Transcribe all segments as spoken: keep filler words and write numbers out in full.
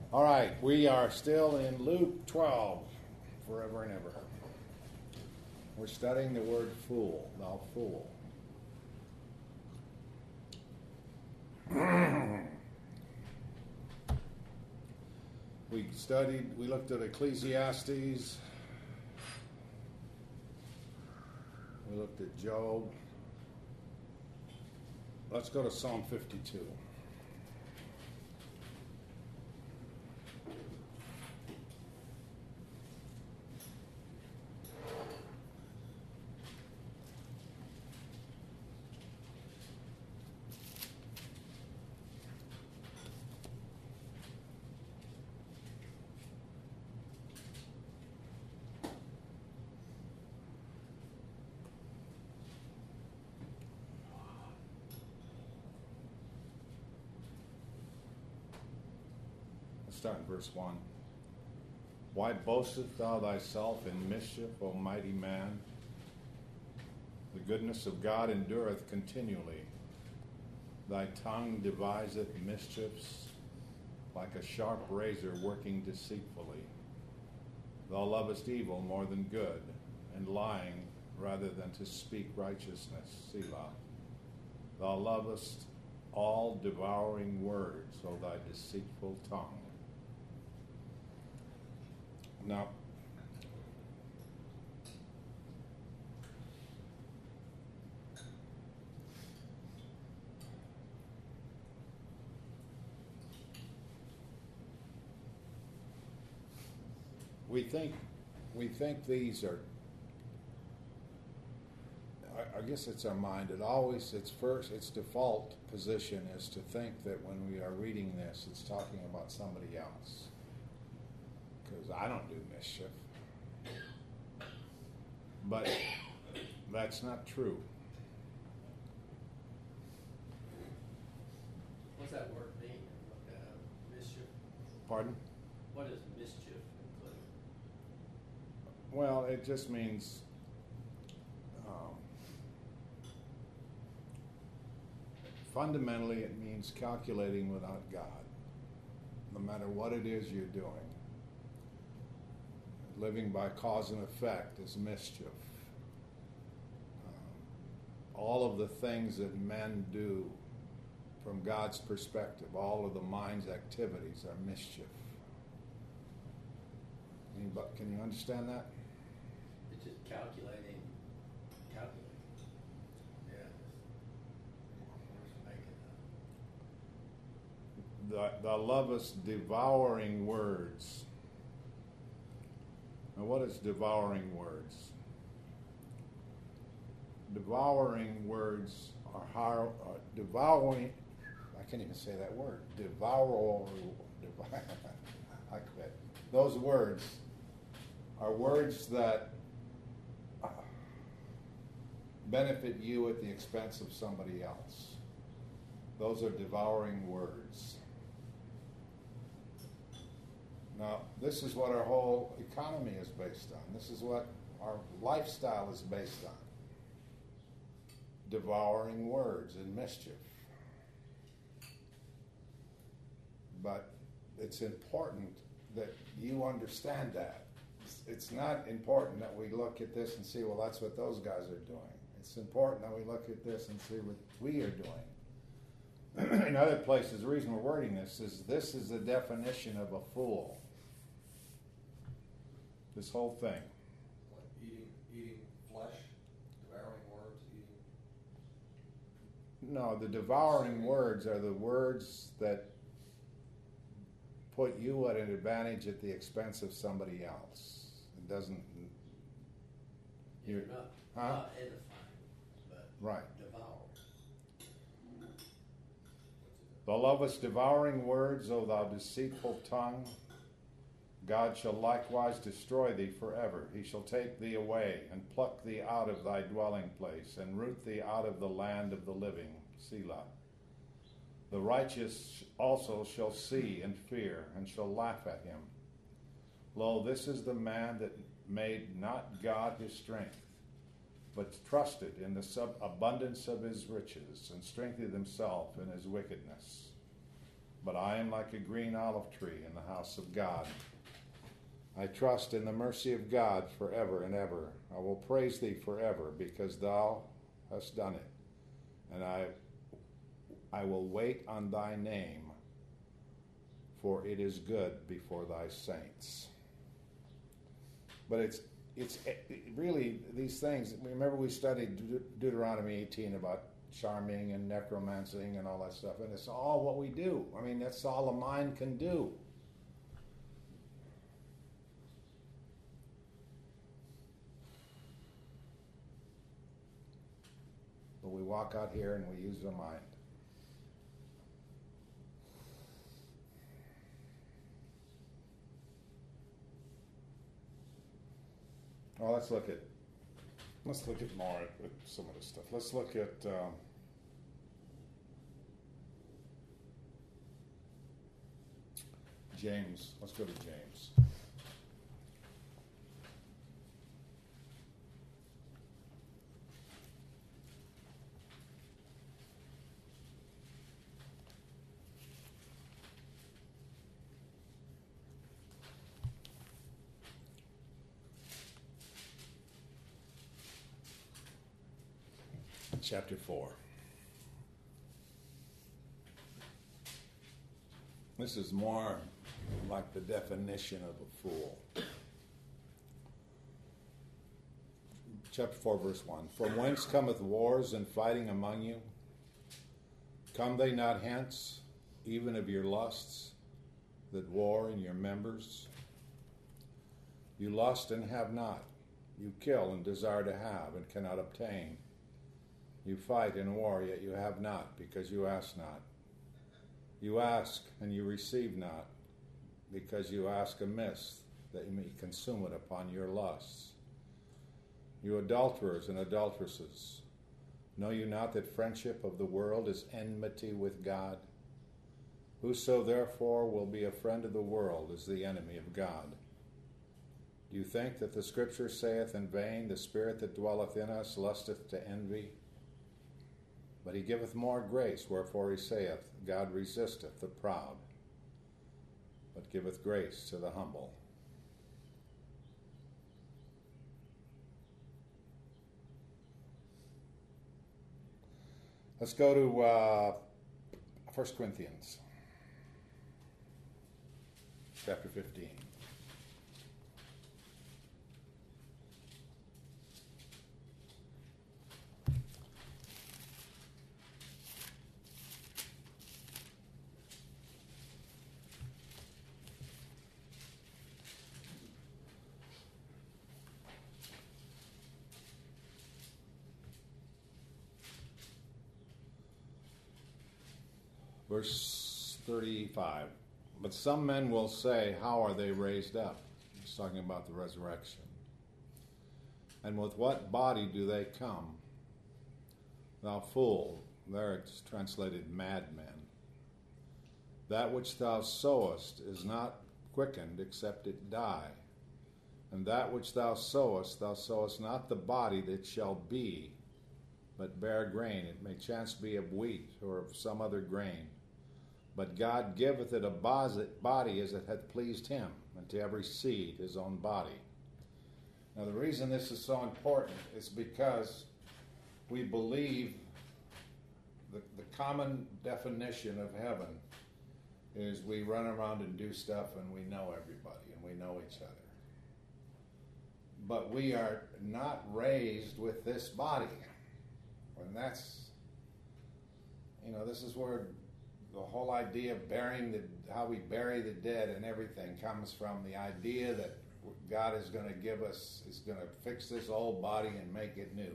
All right, we are still in Luke twelve, forever and ever. We're studying the word fool, thou fool. We studied, we looked at Ecclesiastes, we looked at Job. Let's go to Psalm fifty-two. Start in verse one. Why boastest thou thyself in mischief, O mighty man? The goodness of God endureth continually. Thy tongue deviseth mischiefs, like a sharp razor working deceitfully. Thou lovest evil more than good, and lying rather than to speak righteousness. Selah. Thou lovest all devouring words, O thy deceitful tongue. Now, we think we think these are. I, I guess it's our mind. It always its first its default position is to think that when we are reading this, it's talking about somebody else. Because I don't do mischief. But that's not true. What's that word mean? Uh, mischief? Pardon? What does mischief include? Well, it just means um, fundamentally it means calculating without God. No matter what it is you're doing. Living by cause and effect is mischief. Um, all of the things that men do from God's perspective, all of the mind's activities are mischief. Anybody, can you understand that? It's just calculating, calculating. Yeah. Just making The, the lovest devouring words. Now, what is devouring words? Devouring words are hard, uh, devouring. I can't even say that word. Devour. devour, I quit. Those words are words that benefit you at the expense of somebody else. Those are devouring words. Now, this is what our whole economy is based on. This is what our lifestyle is based on. Devouring words and mischief. But it's important that you understand that. It's not important that we look at this and see, well, that's what those guys are doing. It's important that we look at this and see what we are doing. In other places, the reason we're wording this is this is the definition of a fool. This whole thing. Like eating, eating flesh, devouring words, eating. No, the devouring words are the words that put you at an advantage at the expense of somebody else. It doesn't. You're not, huh? not edifying, but right. devour. Thou lovest devouring words, O thou deceitful tongue. God shall likewise destroy thee forever. He shall take thee away, and pluck thee out of thy dwelling place, and root thee out of the land of the living. Selah. The righteous also shall see and fear, and shall laugh at him. Lo, this is the man that made not God his strength, but trusted in the sub- abundance of his riches, and strengthened himself in his wickedness. but I am like a green olive tree in the house of God. I trust in the mercy of God forever and ever. I will praise thee forever, because thou hast done it. And I I will wait on thy name, for it is good before thy saints. But it's it's it really these things. Remember, we studied Deut- Deuteronomy eighteen about charming and necromancing and all that stuff, and it's all what we do. I mean, that's all a mind can do. But we walk out here and we use our mind. Well, let's look at let's look at more at, at some of this stuff. Let's look at um, James. Let's go to James. Chapter four. This is more like the definition of a fool. Chapter four, verse one. From whence cometh wars and fighting among you? Come they not hence, even of your lusts, that war in your members? You lust and have not. You kill and desire to have and cannot obtain. You fight in war, yet you have not, because you ask not. You ask, and you receive not, because you ask amiss, that you may consume it upon your lusts. You adulterers and adulteresses, know you not that friendship of the world is enmity with God? Whoso therefore will be a friend of the world is the enemy of God. Do you think that the Scripture saith in vain, the Spirit that dwelleth in us lusteth to envy? But he giveth more grace, wherefore he saith, God resisteth the proud, but giveth grace to the humble. Let's go to uh, First Corinthians, chapter fifteen. Verse thirty-five. But some men will say, how are they raised up? He's talking about the resurrection. And with what body do they come? Thou fool, there it's translated madman. That which thou sowest is not quickened except it die. And that which thou sowest, thou sowest not the body that shall be, but bare grain. It may chance be of wheat or of some other grain. But God giveth it a body as it hath pleased him, and to every seed his own body. Now the reason this is so important is because we believe the, the common definition of heaven is we run around and do stuff and we know everybody and we know each other. But we are not raised with this body. And that's, you know, this is where the whole idea of burying the, how we bury the dead and everything comes from, the idea that God is going to give us, is going to fix this old body and make it new.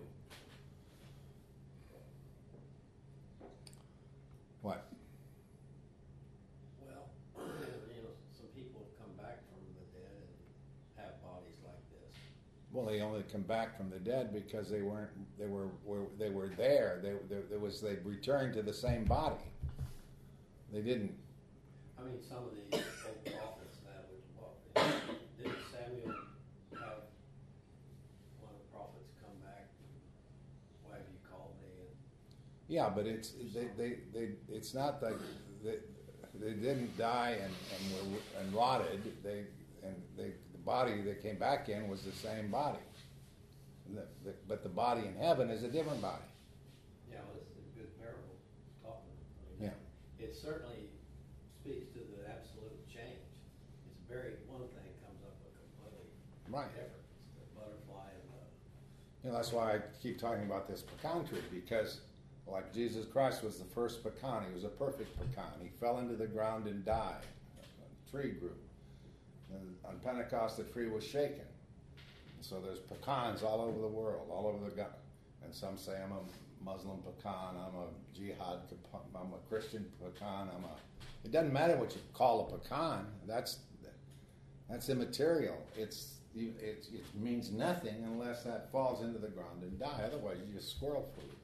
What? Well, you know, some people have come back from the dead and have bodies like this. Well, they only come back from the dead because they weren't, they were, were they were there. They, there, there was, they returned to the same body. They didn't. I mean, some of the old prophets that was what? Didn't Samuel have one of the prophets come back? Why have you called me? And Yeah, but it's they, they, they it's not like they, they didn't die and and, were, and rotted. They and they, the body they came back in was the same body. The, the, but the body in heaven is a different body. Yeah, well, it's a good parable talking. I mean, Yeah. It certainly speaks to the absolute change. It's very, one thing comes up with completely Right. different. It's the butterfly and the, You know, that's why I keep talking about this pecan tree, because like Jesus Christ was the first pecan. He was a perfect pecan. He fell into the ground and died. A tree grew. And on Pentecost, the tree was shaken. So there's pecans all over the world, all over the God. And some say I'm a Muslim pecan, I'm a jihad, I'm a Christian pecan, I'm a... It doesn't matter what you call a pecan. That's that's immaterial. It's it, it means nothing unless that falls into the ground and die. Otherwise, you're just squirrel food.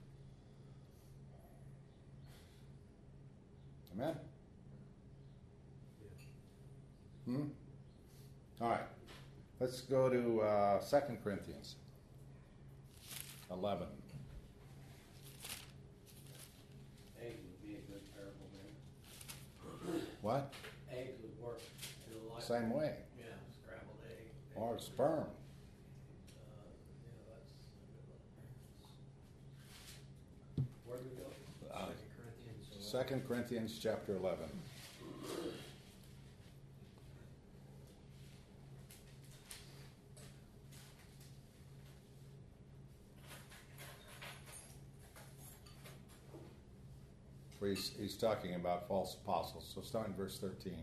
Amen? Hmm? All right. Let's go to uh, Second Corinthians eleven. eggs would be a good parable there. What? Eggs would work in a lot. Same way. Yeah, scrambled egg. Or egg. sperm. Uh, yeah, that's a good one. Where do we go? Uh, Second Corinthians. Second Corinthians chapter eleven. Where he's, he's talking about false apostles. So start in verse thirteen.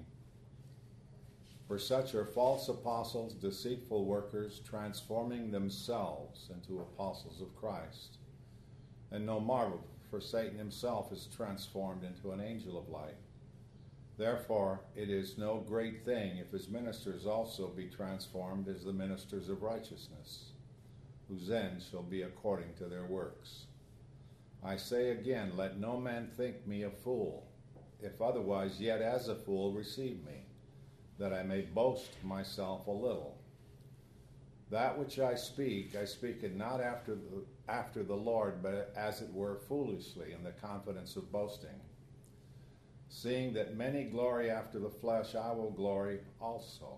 For such are false apostles, deceitful workers, transforming themselves into apostles of Christ. And no marvel, for Satan himself is transformed into an angel of light. Therefore, it is no great thing if his ministers also be transformed as the ministers of righteousness, whose end shall be according to their works. I say again, let no man think me a fool. If otherwise, yet as a fool receive me, that I may boast myself a little. That which I speak, I speak it not after the, after the Lord, but as it were foolishly, in the confidence of boasting. Seeing that many glory after the flesh, I will glory also.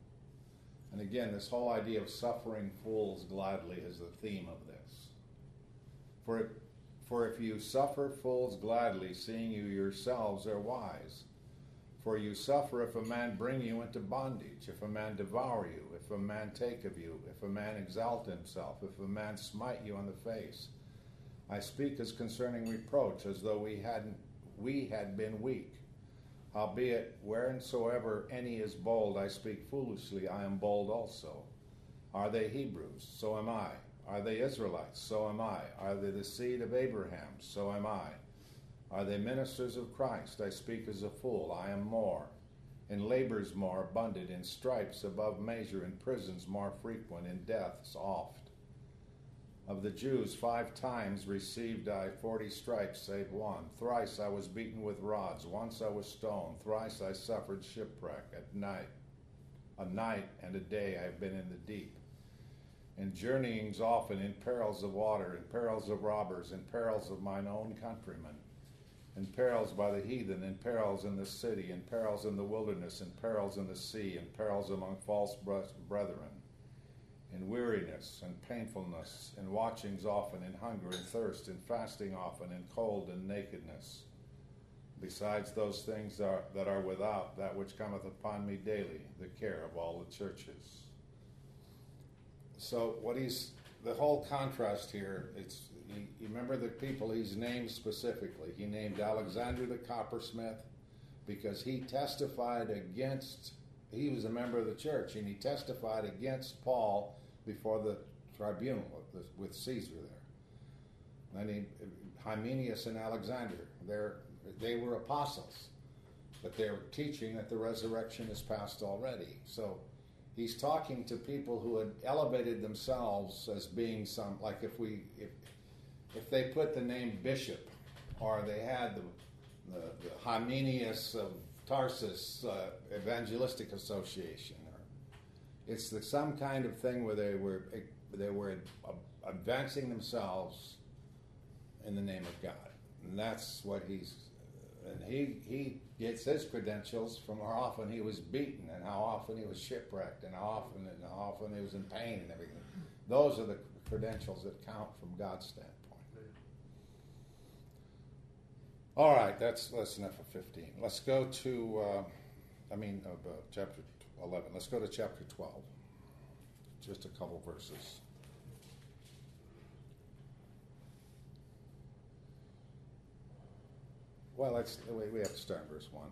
And again, this whole idea of suffering fools gladly is the theme of this. For it For if you suffer fools gladly, seeing you yourselves are wise. For you suffer if a man bring you into bondage, if a man devour you, if a man take of you, if a man exalt himself, if a man smite you on the face. I speak as concerning reproach, as though we hadn't we had been weak. Howbeit, wheresoever any is bold, I speak foolishly, I am bold also. Are they Hebrews? So am I. Are they Israelites? So am I. Are they the seed of Abraham? So am I. Are they ministers of Christ? I speak as a fool. I am more. In labors more abundant, in stripes above measure, in prisons more frequent, in deaths oft. Of the Jews five times received I forty stripes, save one. Thrice I was beaten with rods. Once I was stoned. Thrice I suffered shipwreck. At night, a night and a day I have been in the deep. In journeyings often, in perils of water, in perils of robbers, in perils of mine own countrymen, in perils by the heathen, in perils in the city, in perils in the wilderness, in perils in the sea, in perils among false brethren, in weariness and painfulness, in watchings often, in hunger and thirst, in fasting often, in cold and nakedness. Besides those things that are, that are without, that which cometh upon me daily, the care of all the churches. So what he's, the whole contrast here, it's, you, you remember the people he's named specifically. He named Alexander the coppersmith because he testified against, he was a member of the church, and he testified against Paul before the tribunal with, with Caesar there. And he, Hymenius and Alexander, they're, they were apostles, but they were teaching that the resurrection is past already. So he's talking to people who had elevated themselves as being some, like if we, if, if they put the name bishop, or they had the, the, the Hymenius of Tarsus uh, Evangelistic Association, or it's the, some kind of thing where they were they were advancing themselves in the name of God, and that's what he's and he he gets his credentials from how often he was beaten and how often he was shipwrecked and how often and how often he was in pain and everything. Those are the credentials that count from God's standpoint. All right, that's that's enough of fifteen. Let's go to, uh, I mean, uh, uh, chapter eleven. Let's go to chapter twelve. Just a couple verses. Well, let's, we we have to start in verse one.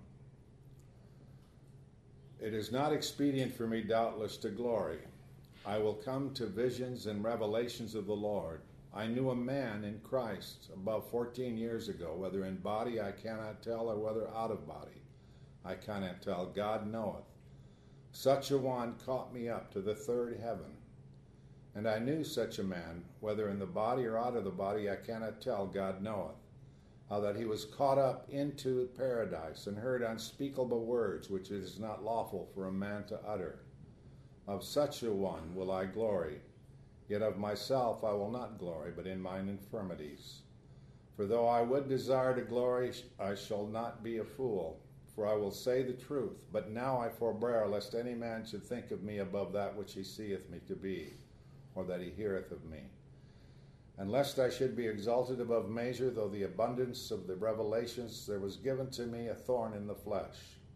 It is not expedient for me, doubtless, to glory. I will come to visions and revelations of the Lord. I knew a man in Christ above fourteen years ago, whether in body I cannot tell, or whether out of body I cannot tell. God knoweth. Such a one caught me up to the third heaven. And I knew such a man, whether in the body or out of the body I cannot tell, God knoweth. How that he was caught up into paradise, and heard unspeakable words, which it is not lawful for a man to utter. Of such a one will I glory. Yet of myself I will not glory, but in mine infirmities. For though I would desire to glory, I shall not be a fool. For I will say the truth, but now I forbear, lest any man should think of me above that which he seeth me to be, or that he heareth of me. And lest I should be exalted above measure, though the abundance of the revelations, there was given to me a thorn in the flesh,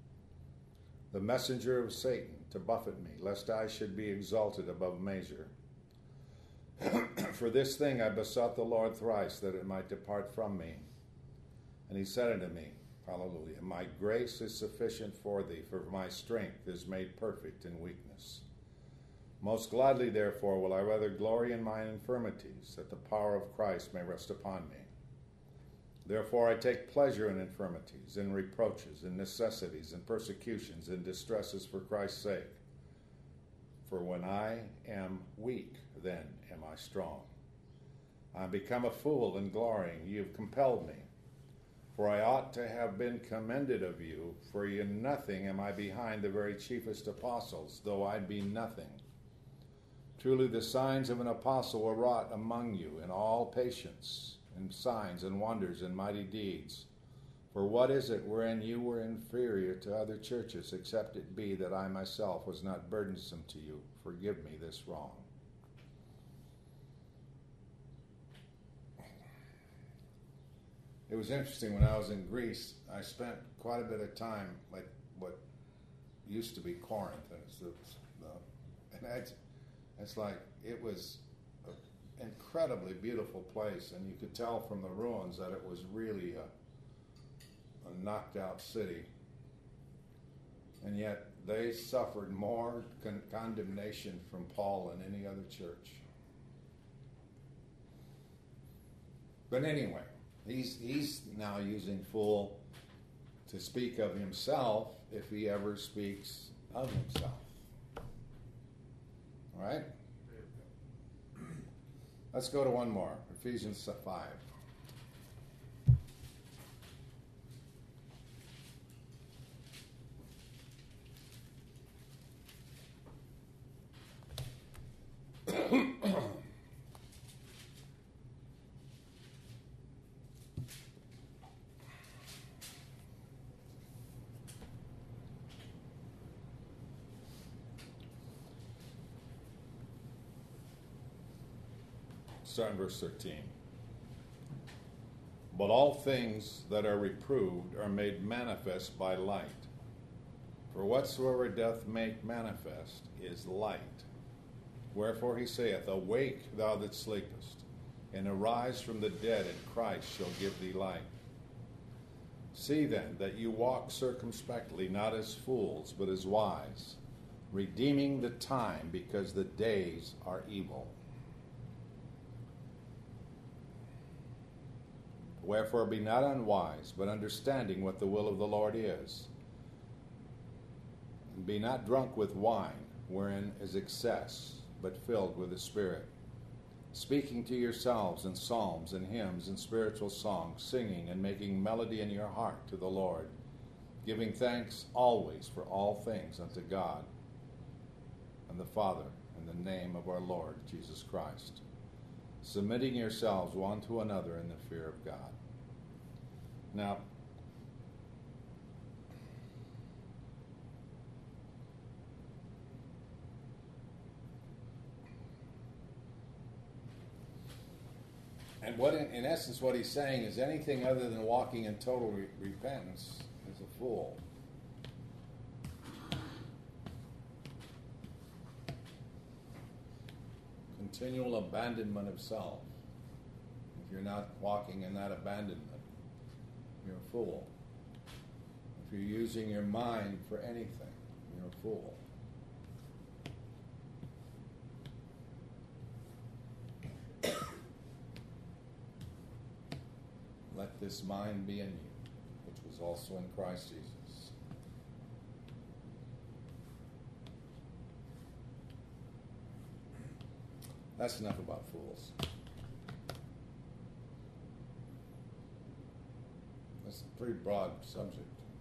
the messenger of Satan, to buffet me, lest I should be exalted above measure. For this thing I besought the Lord thrice, that it might depart from me. And he said unto me, hallelujah, my grace is sufficient for thee, for my strength is made perfect in weakness. Most gladly, therefore, will I rather glory in mine infirmities, that the power of Christ may rest upon me. Therefore I take pleasure in infirmities, in reproaches, in necessities, in persecutions, in distresses for Christ's sake. For when I am weak, then am I strong. I am become a fool in glorying. You have compelled me. For I ought to have been commended of you, for in nothing am I behind the very chiefest apostles, though I be nothing. Truly the signs of an apostle were wrought among you in all patience, and signs and wonders and mighty deeds. For what is it wherein you were inferior to other churches, except it be that I myself was not burdensome to you? Forgive me this wrong. It was interesting when I was in Greece. I spent quite a bit of time like what used to be Corinth, and it's the, the and it's, it's like it was an incredibly beautiful place, and you could tell from the ruins that it was really a, a knocked out city. And yet they suffered more con- condemnation from Paul than any other church. But anyway, he's he's now using fool to speak of himself if he ever speaks of himself. All right? Let's go to one more, Ephesians five. Start in verse thirteen. But all things that are reproved are made manifest by light. For whatsoever doth make manifest is light. Wherefore he saith, Awake, thou that sleepest, and arise from the dead, and Christ shall give thee light. See then that you walk circumspectly, not as fools, but as wise, redeeming the time, because the days are evil. Wherefore be not unwise, but understanding what the will of the Lord is. And be not drunk with wine, wherein is excess, but filled with the Spirit, speaking to yourselves in psalms and hymns and spiritual songs, singing and making melody in your heart to the Lord, giving thanks always for all things unto God and the Father, in the name of our Lord Jesus Christ, submitting yourselves one to another in the fear of God. Now, And what, in, in essence, what he's saying is anything other than walking in total re- repentance is a fool. Continual abandonment of self. If you're not walking in that abandonment, you're a fool. If you're using your mind for anything, you're a fool. Let this mind be in you, which was also in Christ Jesus. That's enough about fools. That's a pretty broad subject.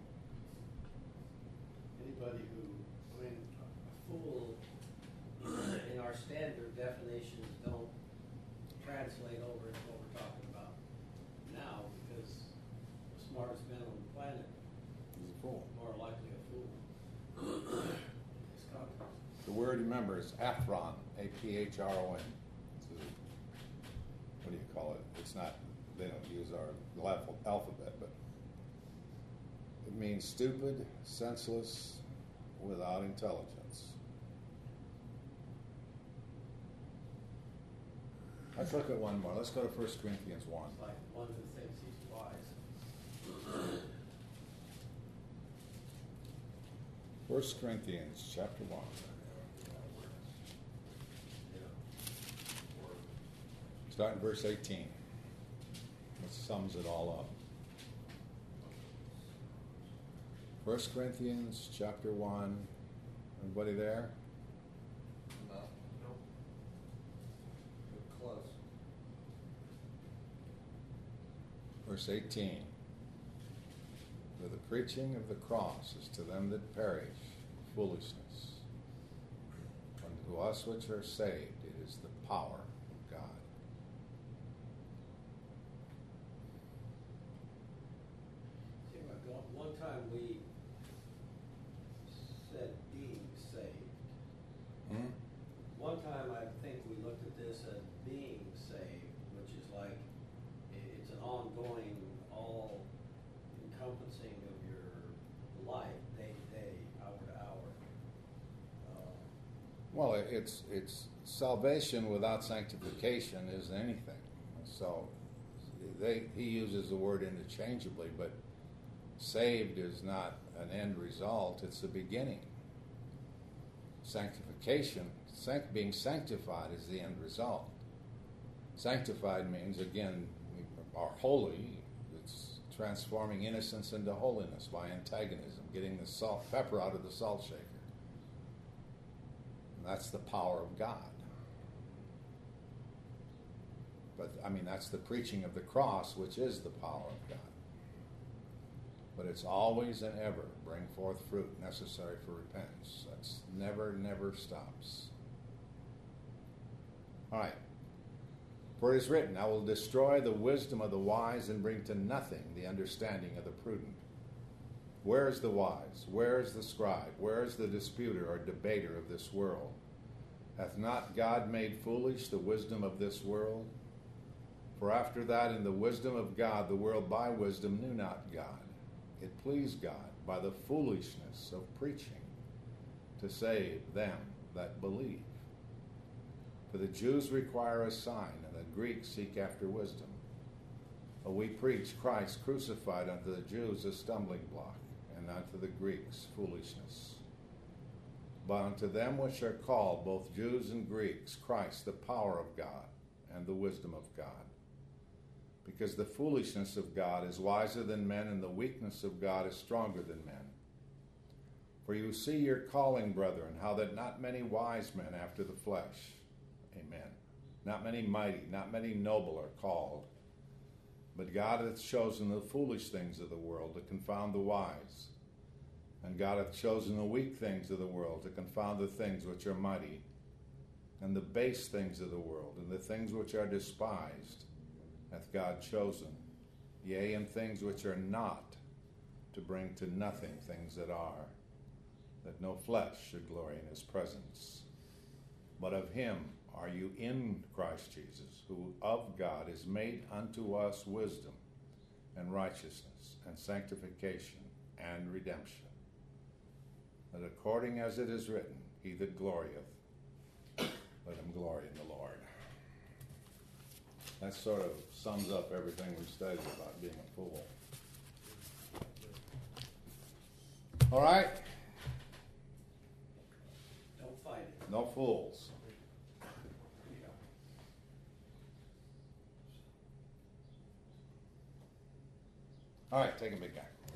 Anybody who, I mean, a fool, in our standard definitions, don't translate over into what we're talking about now, because the smartest man on the planet He's a fool. is more likely a fool. It's context. The word, remember, is aphron, A P H R O N. It's a, what do you call it? It's not, they don't use our alpha- alphabet, but it means stupid, senseless, without intelligence. Let's look at one more. Let's go to First Corinthians one. It's like one who thinks he's wise. First Corinthians chapter one. Start in verse eighteen. It sums it all up. First Corinthians chapter one. Everybody there? No. No. Close. Verse eighteen. For the preaching of the cross is to them that perish foolishness. But to us which are saved, it is the power of God. See, like, one- one time we said being saved. Hmm? One time I think we looked at this as being saved, which is like, i- it's an ongoing, all encompassing of your life, day to day, hour to hour. Uh, Well, it- it's it's salvation without sanctification isn't anything. So they he uses the word interchangeably, but saved is not an end result; it's the beginning. Sanctification, sanct, being sanctified, is the end result. Sanctified means, again, we are holy. It's transforming innocence into holiness by antagonism, getting the salt pepper out of the salt shaker. And that's the power of God. But, I mean, that's the preaching of the cross, which is the power of God. But it's always and ever bring forth fruit necessary for repentance. That's never, never stops. All right. For it is written, I will destroy the wisdom of the wise and bring to nothing the understanding of the prudent. Where is the wise? Where is the scribe? Where is the disputer or debater of this world? Hath not God made foolish the wisdom of this world? For after that, in the wisdom of God, the world by wisdom knew not God. It pleased God by the foolishness of preaching to save them that believe. For the Jews require a sign, and the Greeks seek after wisdom. But we preach Christ crucified unto the Jews a stumbling block, and unto the Greeks foolishness. But unto them which are called, both Jews and Greeks, Christ the power of God and the wisdom of God. Because the foolishness of God is wiser than men, and the weakness of God is stronger than men. For you see your calling, brethren, how that not many wise men after the flesh, amen, not many mighty, not many noble are called. But God hath chosen the foolish things of the world to confound the wise. And God hath chosen the weak things of the world to confound the things which are mighty, and the base things of the world, and the things which are despised, hath God chosen, yea, and things which are not, to bring to nothing things that are, that no flesh should glory in his presence. But of him are you in Christ Jesus, who of God is made unto us wisdom and righteousness and sanctification and redemption, that according as it is written, he that glorieth, let him glory in the Lord. That sort of sums up everything we've studied about being a fool. All right? Don't fight it. No fools. All right, take a big guy.